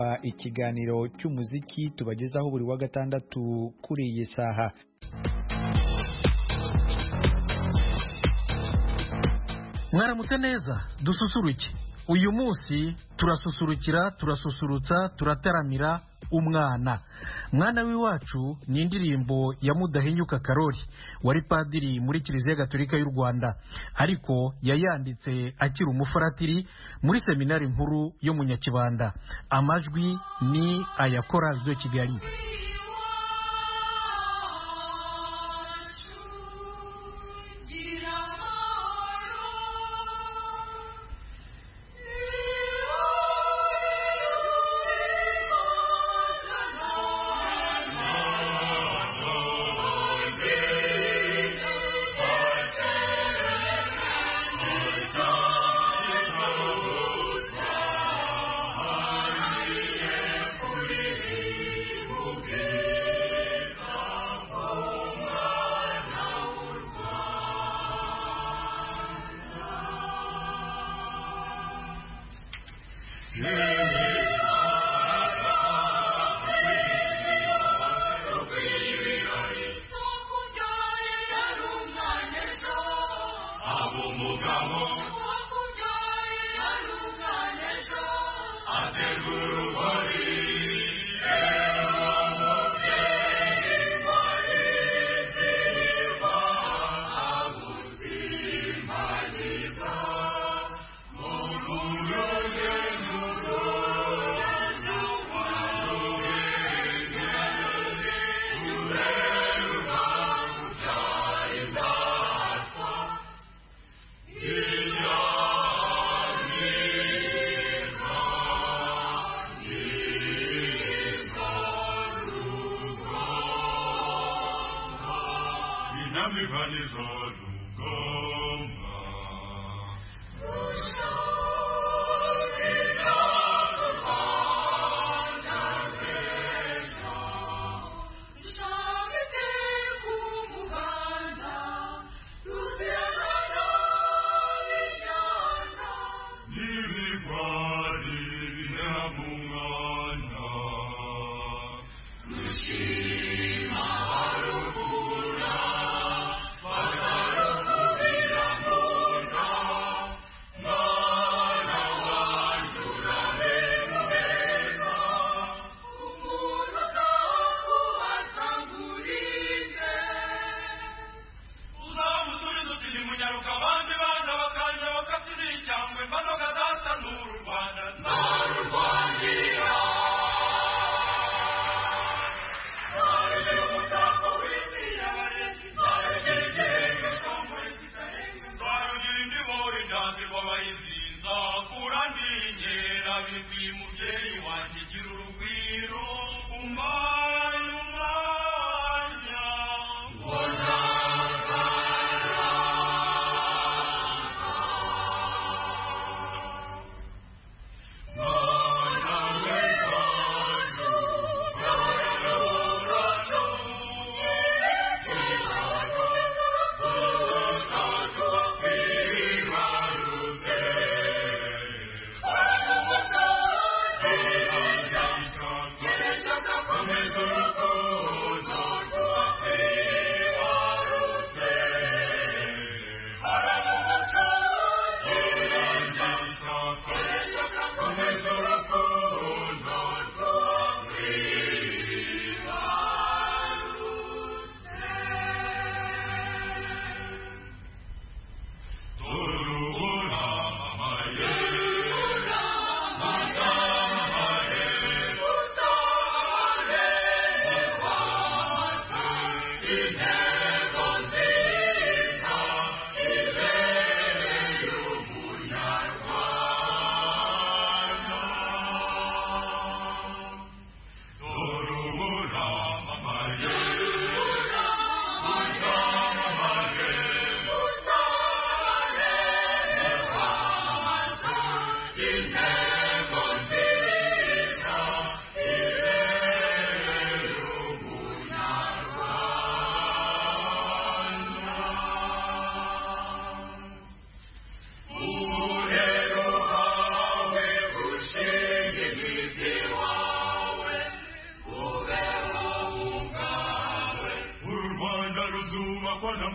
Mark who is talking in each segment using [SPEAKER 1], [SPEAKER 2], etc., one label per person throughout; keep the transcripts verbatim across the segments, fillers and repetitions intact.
[SPEAKER 1] ikiganiro cy'umuziki tubagezaho buri wa gatandatu kuri iyi saha.
[SPEAKER 2] Mwaramutse neza, dususuruke. Uyu munsi turasusurukira, turasusurutsa, turataramira umwana. Mwana w'iwacu ni indirimbo ya Mudahinyuka Karori, wari padiri muri Kiliziya Gatolika y'u Rwanda, ariko yayanditse akiri umufaratiri muri seminari nkuru yo mu Nyakibanda. Amajwi ni aya Chorale de Kigali.
[SPEAKER 3] Yeah.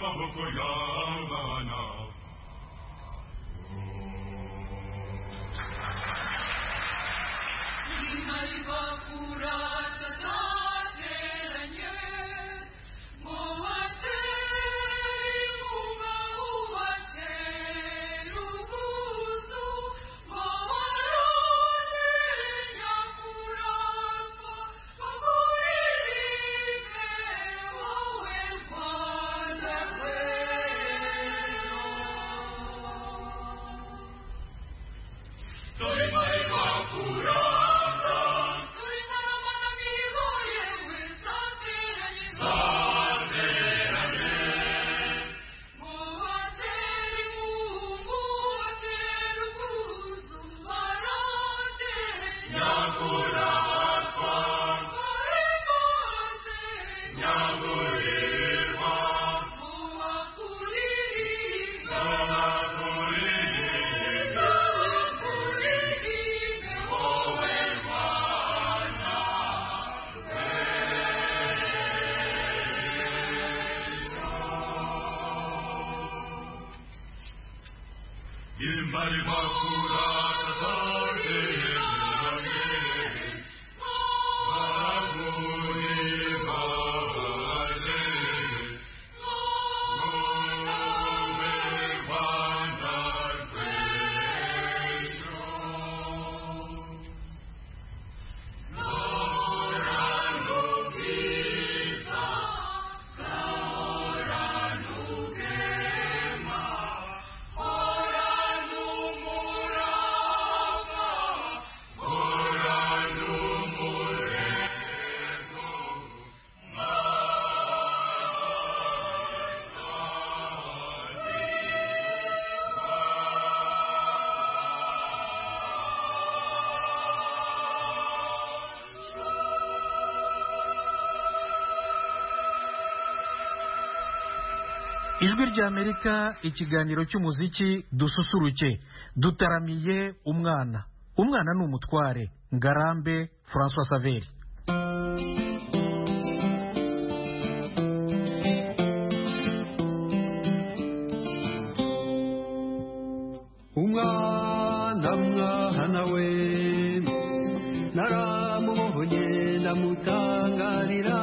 [SPEAKER 2] ijwi ry'Amerika, ikiganiro cy'umuziki dususuruke, dutaramiye umwana. Umwana ni umutware. Ngarambe François Saveri.
[SPEAKER 3] Umwana mwana we naramubonye ndamutangarira,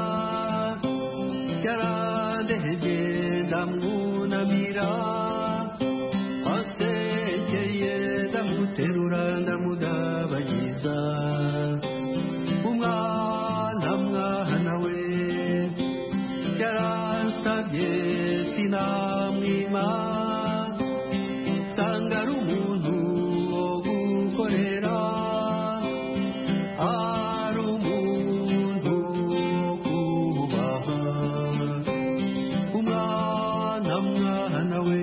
[SPEAKER 3] yarandeheye ndamwunamira, asekeye ndamuterura ndamudabagiza. Umwana mwana we yaransabye sinamwima, sanga ari umuntu wo gukorera, ari umuntu wo kubaha. Umwana mwana we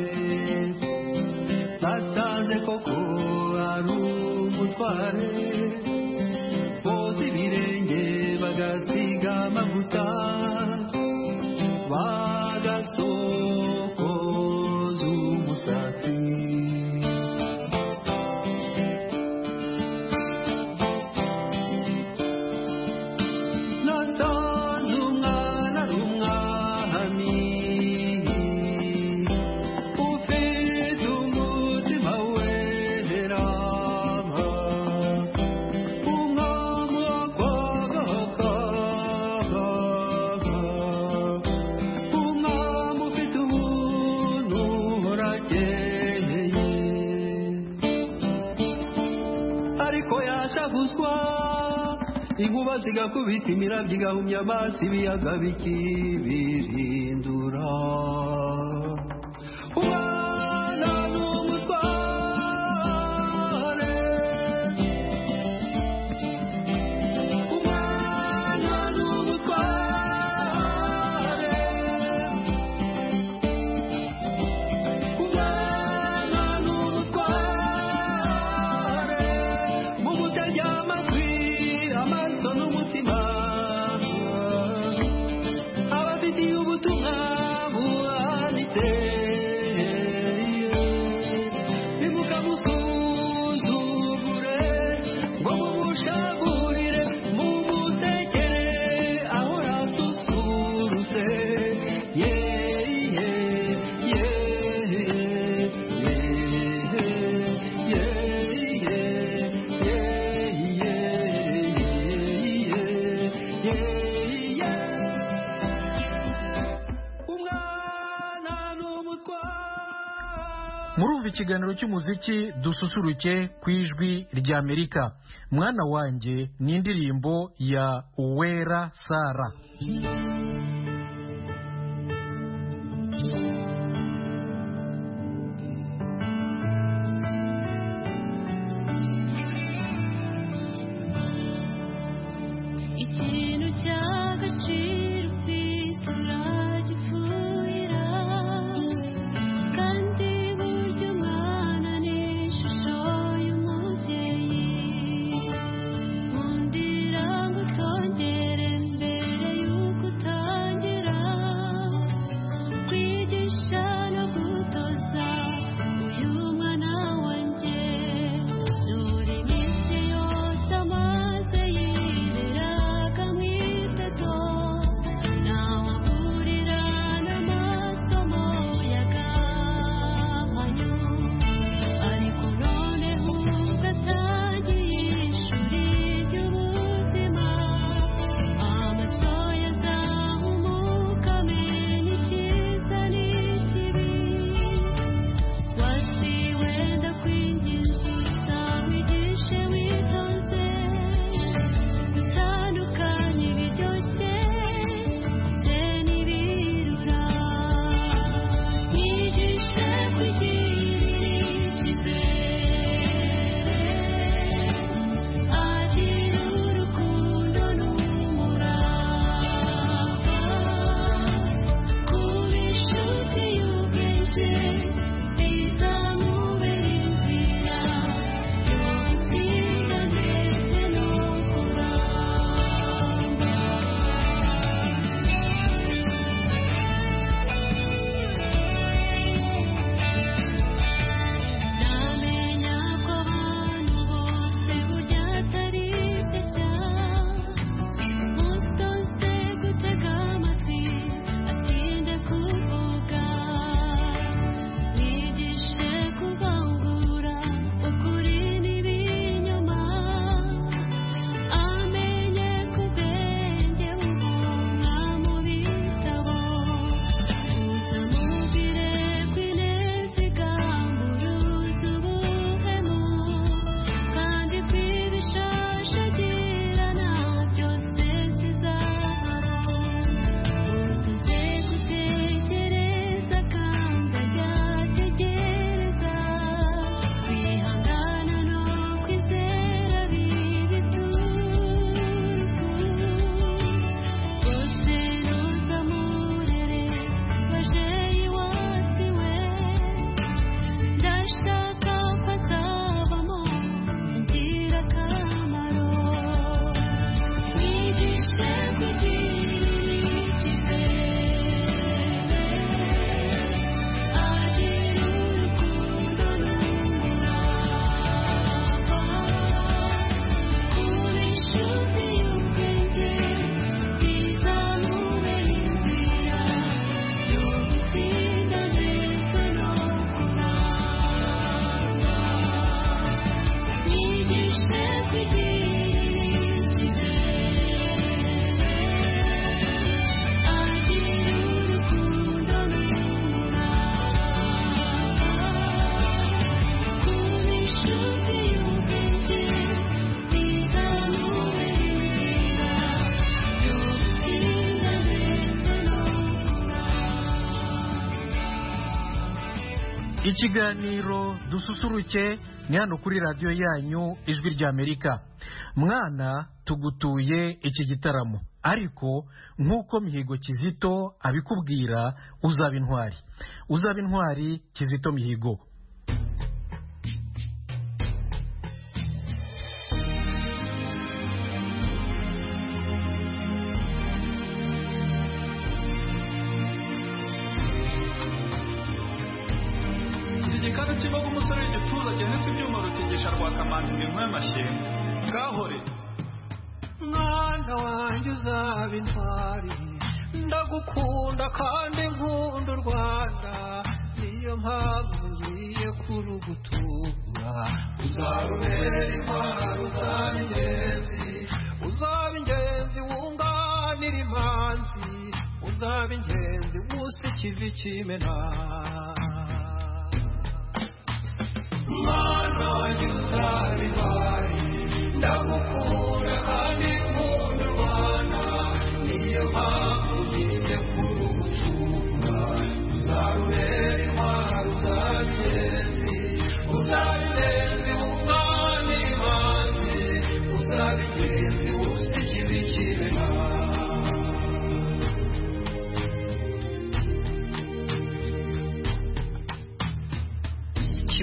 [SPEAKER 3] nasanze koko ari umutware, boza ibirenge bagasiga amavuta, bagasokoza umusatsi. Nasanze umwana ari umwami, ufite umutima wera, umwami wakwagaka, umwami ufite ubuntu urakeye. Ariko yashavuzwa inkuba zigakubita, imirabyo igahumya amazi, ibiyaga bikibirindura. Umwana ni umutware, umwana ni umutware, umwana ni umutware, mumutege amatwi, amaso n'umutima, abafitiye ubutumwa buhamye.
[SPEAKER 2] kumva ikiganiro cy'umuziki dususuruke ku ijwi ry'Amerika. Mwana wanjye ni indirimbo ya Uwera Sara. Ikiganiro dususuruke ni hano kuri radiyo yanyu ijwi ry'Amerika. Mwana tugutuye iki gitaramo, ariko nk'uko Mihigo Kizito abikubwira uzaba intwari, uzaba intwari Kizito Mihigo.
[SPEAKER 4] igikanu kibaga umusore w'igituza gihenetse ibyuma rutingisha rwakamanzi iminwa y'amashyengo gahore
[SPEAKER 3] mwana wanjye uzaba intwari ndagukunda kandi nkunda u Rwanda niyo mpamvu ngiye kurugutura uzarubera intwari uzaba ingenzi uzaba ingenzi wunganira imanzi uzaba ingenzi wusa ikivi kimena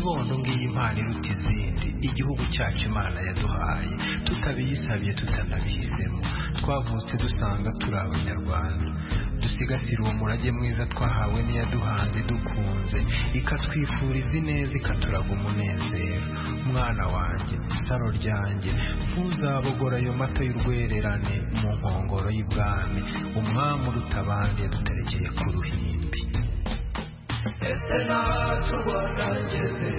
[SPEAKER 5] kibondo ngiyi impano iruta izindi igihugu cyacu Imana yaduhaye tutabiyisabye tutanabihisemo twavutse dusanga turi abanyarwanda dusigasira uwo murage mwiza twahawe n'iyaduhanze dukunze ikatwifuriza ineza ikaturaga umunezero mwana wanjye saro ryanjye ntuzabogora ayo mata y'urwererane mu nkongoro y'ibwami umwami uruta abandi yaduterekeye ku ruhimbi ese nacu rwandageze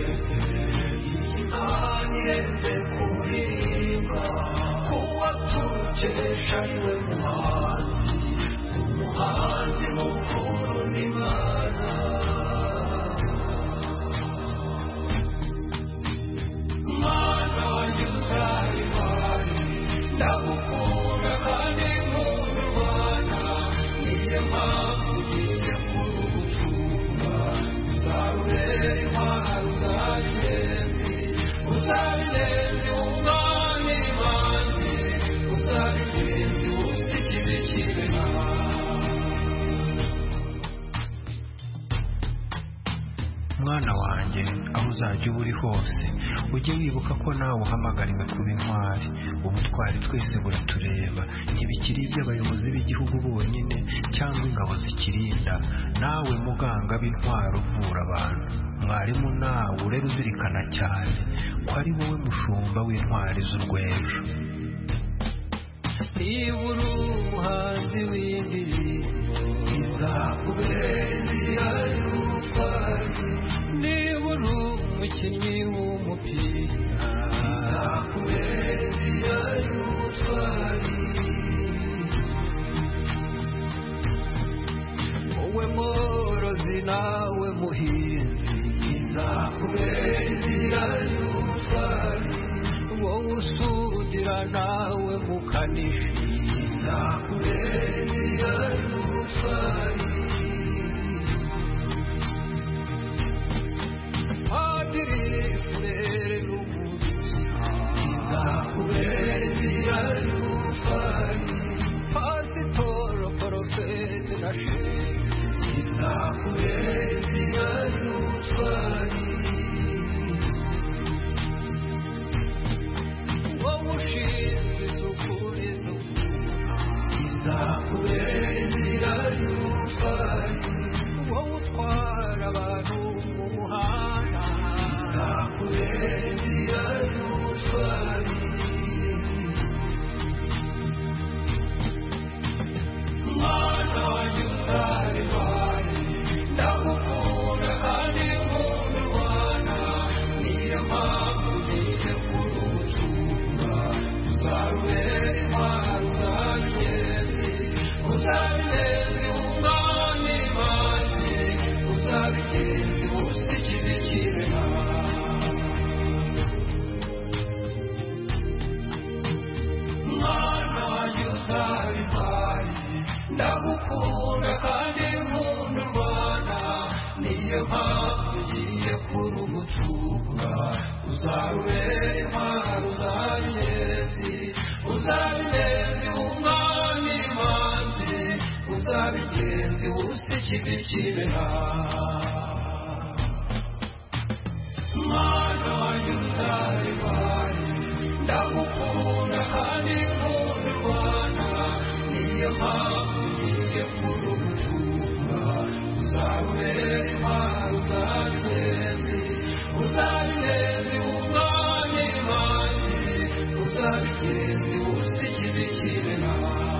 [SPEAKER 5] imana irenze kuririmba kuwa turukesha ariwe muhanzi umuhanzi mukuru n'Imana mwana wanjye utari wari ndagukunda kandi nkunda u Rwanda niyo mpamvu ugiye kurugutunga uzarurera intwaro uzabinezi uzabinezi umwami imanzi uzabinezi usi ikibi kibena mwana wanjye aho uzajya uba uri hose ujye wibuka ko nawe uhamagariwe kuba intwari ubutwari twese buratureba ntibikiri iby'abayobozi b'igihugu bonyine cyangwa ingabo zikirinda nawe muganga b'intwari uvura abantu mwarimu nawe urera uzirikana cyane ko ari wowe mushumba w'intwari z'urwejo niba uri umuhanzi w'indirimbo izakubera inzira y'ubutwari niba uri umukinnyi w'umupira izakubera inzira y'ubutwari wowe mworozi nawe muhinzi izakubera inzira y'ubutwari wowe usudira nawe mukanishi izakubera inzira y'ubutwari padiri furere n'umubikira izakubera inzira y'ubutwari pasitoro porofete na shehe izakubera inzira y'ubutwari wowe ushinzwe isukuri n'ubuzima izakubera inzira y'ubutwari wowe utwara abantu mu muhanda izakubera inzira y'ubutwari mwana wanjye utari wari ndagukunda kandi nkunda u Rwanda niyo mpamvu ugiye kurugutunga uzarubera intwaro uzabinezi uzabinezi umwami imanzi uzabigenzi usi ikibi kibena mwana wanjye utari wari ndagukunda kandi nkunda u Rwanda niyo mpamvu ugiye kurugutunga uzarubera intwaro uzabinezi uzabinezi umwami imanzi uzabigenzi usi ikibi kibena mwana wanjye utari wari ndagukunda kandi nkunda u Rwanda niyo mpamvu ugiye kurugutunga uzarubera intwaro uzabinezi uzabinezi umwami imanzi uzabigenzi usi ikibi kibena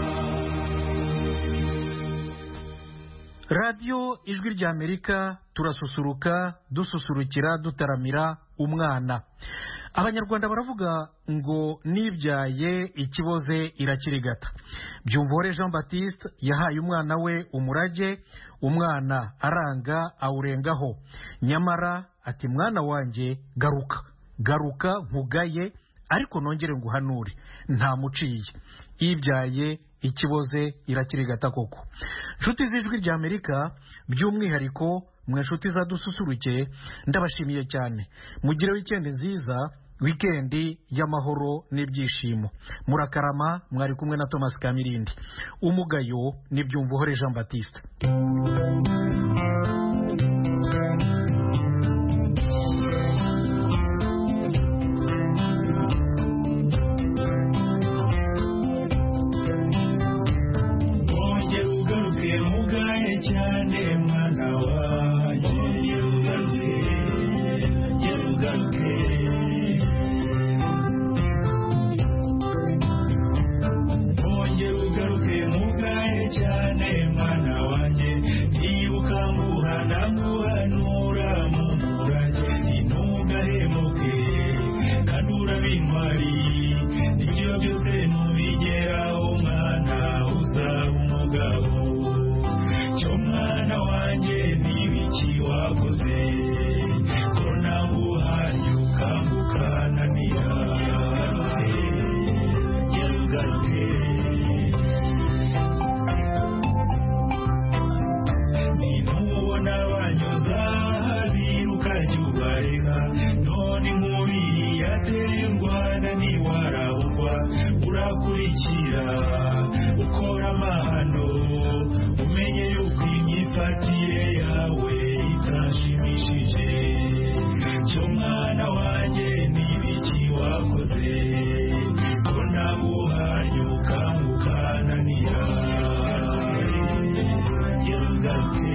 [SPEAKER 2] radiyo ijwi ry'Amerika turasusuruka dususurukira dutaramira umwana abanyarwanda baravuga ngo nibyaye ikiboze irakirigata byumvore Jean Baptiste yahaye umwana we umurage umwana aranga awurengaho nyamara ati mwana wanjye garuka garuka nkugaye ariko nongere nguhanure nta muciye ibyaye ikiboze irakirigata koko nshuti z'ijwi ry'Amerika by'umwihariko mwe nshuti zadususuruke ndabashimiye cyane mugire wikendi nziza wikendi y'amahoro n'ibyishimo murakarama mwari kumwe na Thomas Kamirindi umugayo n'ibyumvuhore Jean Baptiste
[SPEAKER 3] cyane mwana wanjye ugaruke ugaruke ongera ugaruke mugaye cyane mwana wanjye ibuka nguhana nguhanura mu murage ntugahemuke kandi urabintwari ibyo byose ntubigeraho mwana uzaba umugabo cyo mwana wanjye n'ibiki wakoze ko nawe uhari ukangukananira ugaruke nimubona banyuza biruka jyubareka none muri yateye u Rwanda ntiwarahurwa urakurikira ukora amahano umenye yuko imyifatire yawe itashimishije cyo mwana wanjye n'ibiki wakoze ko nawe uhari ukangukananira ugaruke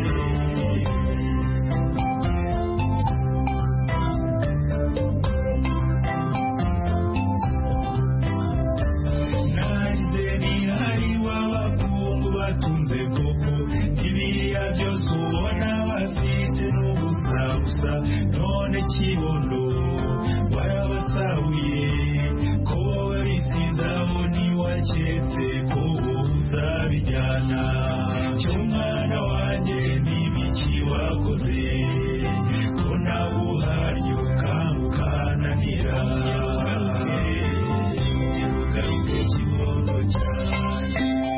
[SPEAKER 3] narize ntihari w'abakungu batunze koko ibiriya byose ubona bafite n'ubusabusa none kibondo warabasabuye ko wowe bisizaho ntiwaketse ko uzabijyana cyo mwana wanjye n'ibiki wakoze ko nawe uhari ukangukananira ugaruke kibondo cyane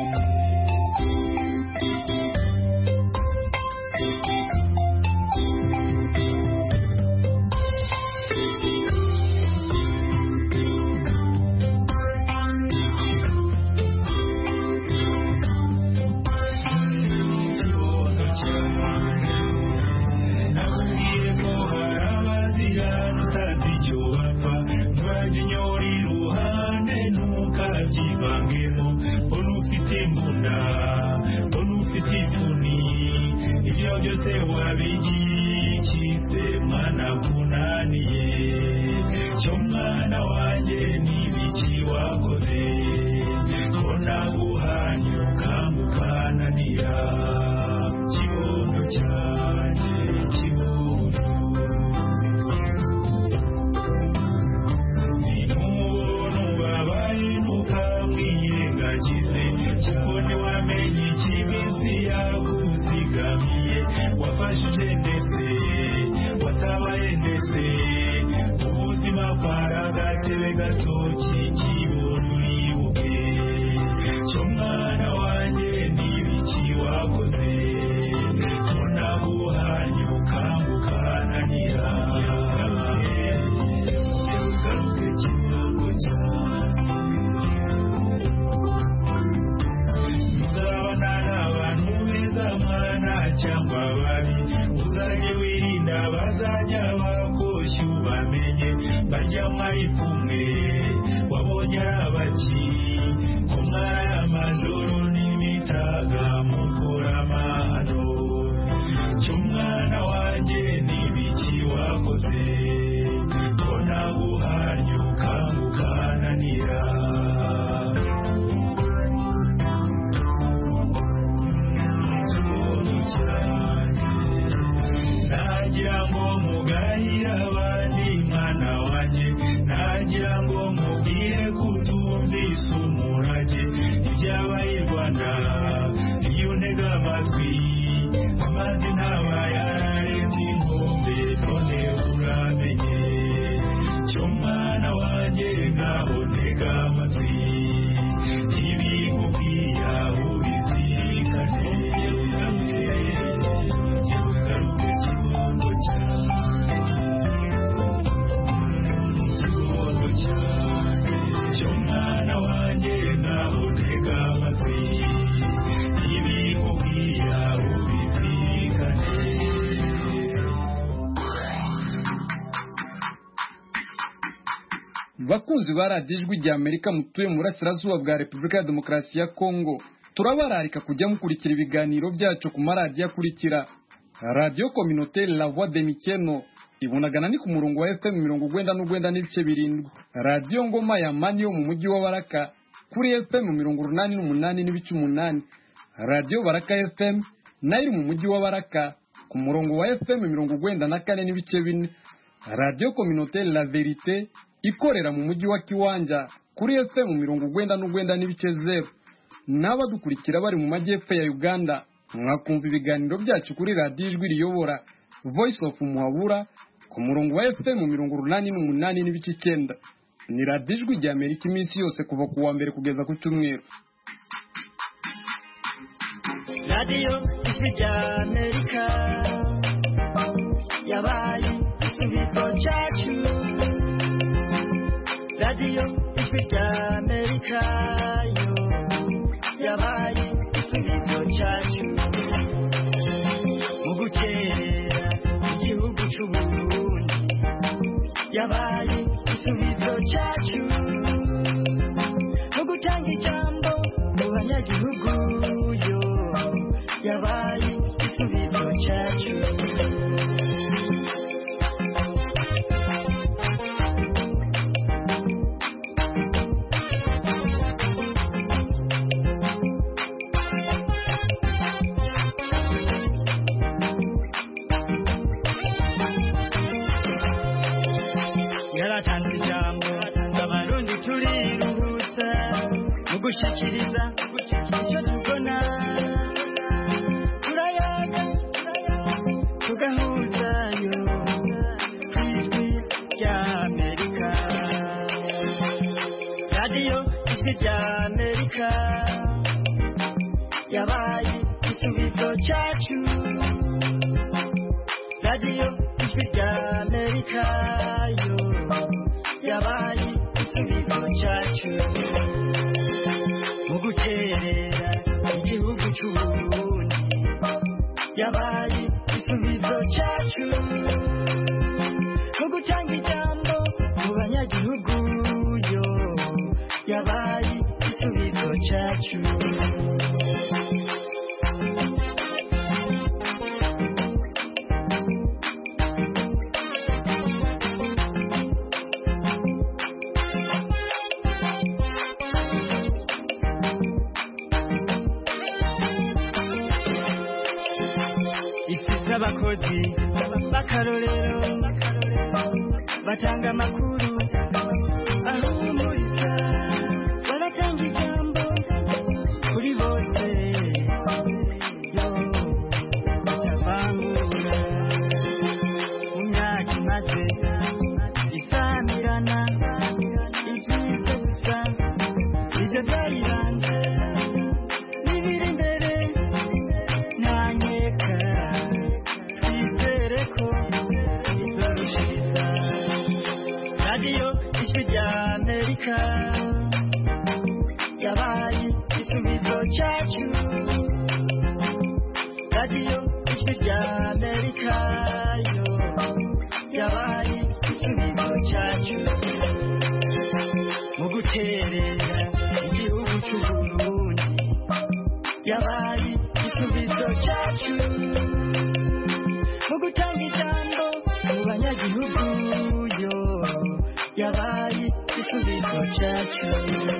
[SPEAKER 3] nakubwiye ko hari abazira utazi icyo bapfa ntibajya inyora iruhande ntukabyivangemo mbona ufite imbunda mbona ufite ivuni ibyo byose wabigiye ikise mwana kunaniye cyo mwana wanjye n'ibiki wakoze ko nawe uhanye ukangukananira kibondo cyanjye kibondo nimubona ubabaye ntukamwirengagize kuko ntiwamenye ikiminsi yaguzigamiye wafashije ndetse watabaye ndetse ubuzima bwari agatebe gato k'ikibondo uribuke cyo mwana wanjye n'ibiki wakoze ko nawe uhanye ukangukananira ugaruke kibondo cyane uzabona n'abantu beza mwana cyangwa babi uzajye wirinda bazajya bakoshya ubamenye barya mwari kumwe wabonye ari abaki ko mwari amajoro n'imitaga mukora amahano cyo mwana wanjye n'ibiki wakoze ko nawe uhanye ukangukananira kibondo cyane nagira ngo mugahira abandi mwana wanjye nagira ngo mubwire kutumvise umurage ibyabaye i Rwanda iyo ntega amatwi amazi ntaba yararenze inkombe none uramenye cyo mwana wanjye ngaho ntega amatwi ibikubwira ubizirikane ugaruke kibondo cyane kibondo cyane cyo mwana wanjye ngaho ntega amatwi ibikubwira ubizirikane
[SPEAKER 6] bakunzi ba radiyo ijwi rya Amerika mutuye mu burasirazuba bwa Repubulika ya Demokarasi ya Kongo turabararika kujya mukurikira ibiganiro byacu ku maradiyo akurikira: Radio Communautaire La Voix de Mikeno ibunagana ni ku murongo wa F M mirongo urwenda n'urwenda n'ibice birindwi, Radio Ngoma ya Mani yo mu mujyi wa Baraka kuri F M mirongo urunani n'umunani n'ibice umunani, Radio Baraka F M nayo mu mujyi wa Baraka ku murongo wa F M mirongo urwenda na kane n'ibice bine, Radio Communautaire La Verite ikorera mu mujyi wa Kiwanja kuri F M mirongo urwenda n'urwenda n'ibice zero. N'abadukurikira bari mu majyepfo ya Uganda mwakumva ibiganiro byacu kuri Radio Ijwi Riyobora Voice of Muhabura ku murongo wa F M mirongo urunani n'umunani n'ibice icyenda. Ni Radio Ijwi rya Amerika iminsi yose kuva ku wa mbere kugeza ku cyumweru.
[SPEAKER 3] Radio Ijwi rya Amerika yabaye igisubizo cyacu. Radio Ijwi rya Amerika yo yabaye igisubizo cyacu mu gukerera igihugu cy'u Burundi, yabaye igisubizo cyacu mu gutanga ijambo mu banyagihugu yo yabaye igisubizo cyacu. Yaratanze ijambo abarundi turiruhutsa mu gushikiriza icyo tubona, turayaga tugahuzayo ku Ijwi rya Amerika. Radio Ijwi rya Amerika yabaye igisubizo cyacu. Radio Ijwi rya Amerika yo yabaye igisubizo cyacu mu gukerera igihugu cy'u Burundi, yabaye igisubizo cyacu mu gutanga ijambo mu banyagihugu yo yabaye igisubizo cyacu. Abakozi bakarorero batanga amakuru ahumuriza, baratanga ijambo kuri bose yo batavangura. Mu myaka imaze isamirana ibyiza gusa ibyo byaribanze n'ibiri imbere nta nkeka. Radio Ijwi rya Amerika yabaye igisubizo cyacu. Radio Ijwi rya Amerika yo yabaye igisubizo cyacu mu guterera igihugu cy'u Burundi, yabaye igisubizo cyacu mu gutanga ijambo mu banyagihugu yo yabaye igisubizo cyacu.